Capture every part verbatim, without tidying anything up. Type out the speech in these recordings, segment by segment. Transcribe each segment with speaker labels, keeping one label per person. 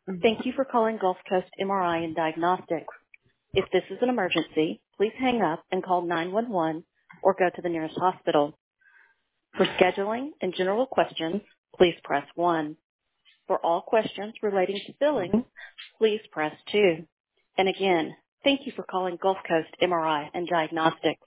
Speaker 1: Thank you for calling Gulf Coast M R I and Diagnostics. If this is an emergency, please hang up and call nine one one or go to the nearest hospital. For scheduling and general questions, please press one. For all questions relating to billing, please press two. And again, thank you for calling Gulf Coast M R I and Diagnostics.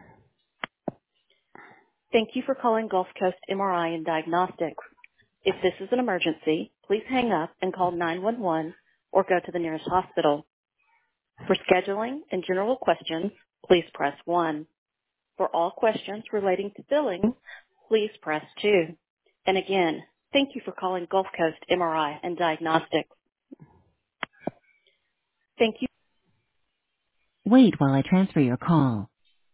Speaker 1: Thank you for calling Gulf Coast M R I and Diagnostics. If this is an emergency, please hang up and call nine one one or go to the nearest hospital. For scheduling and general questions, please press one. For all questions relating to billing, please press two. And again, thank you for calling Gulf Coast M R I and Diagnostics. Thank you. Wait while I transfer your call.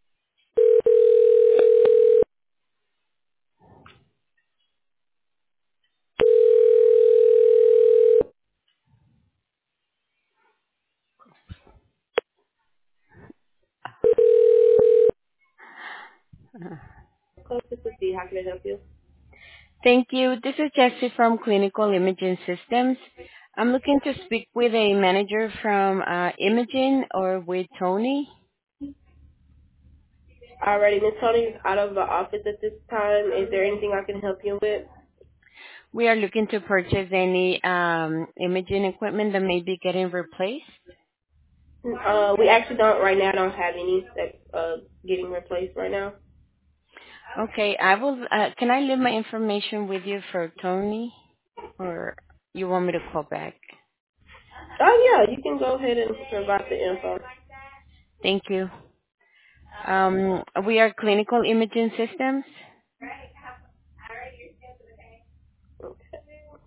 Speaker 1: Close to see. How can I help you?
Speaker 2: Thank you. This is Jessie from Clinical Imaging Systems. I'm looking to speak with a manager from uh, Imaging or with Tony.
Speaker 1: Alrighty, Miss Tony is out of the office at this time. Is there anything I can help you with?
Speaker 2: We are looking to purchase any um, imaging equipment that may be getting replaced.
Speaker 1: Uh, we actually don't right now. Don't have any that's uh getting replaced right now.
Speaker 2: Okay, I will. Uh, can I leave my information with you for Tony, or you want me to call back?
Speaker 1: Oh yeah, you can go ahead and provide the info.
Speaker 2: Thank you. Um, we are Clinical Imaging Systems.
Speaker 1: Okay.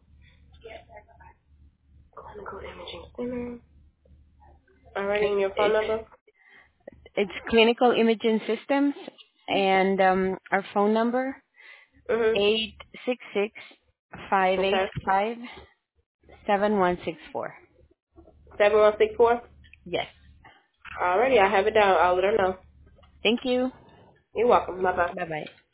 Speaker 1: Clinical Imaging Center. Alrighty, and your phone
Speaker 2: It's
Speaker 1: number?
Speaker 2: it's Clinical Imaging Systems, and um, our phone number
Speaker 1: Mhm.
Speaker 2: eight six six five eight
Speaker 1: Okay.
Speaker 2: five seven one six four.
Speaker 1: Seven one six four.
Speaker 2: Yes.
Speaker 1: Alrighty, I have it down. I'll let her know.
Speaker 2: Thank you.
Speaker 1: You're welcome. Bye bye.
Speaker 2: Bye bye.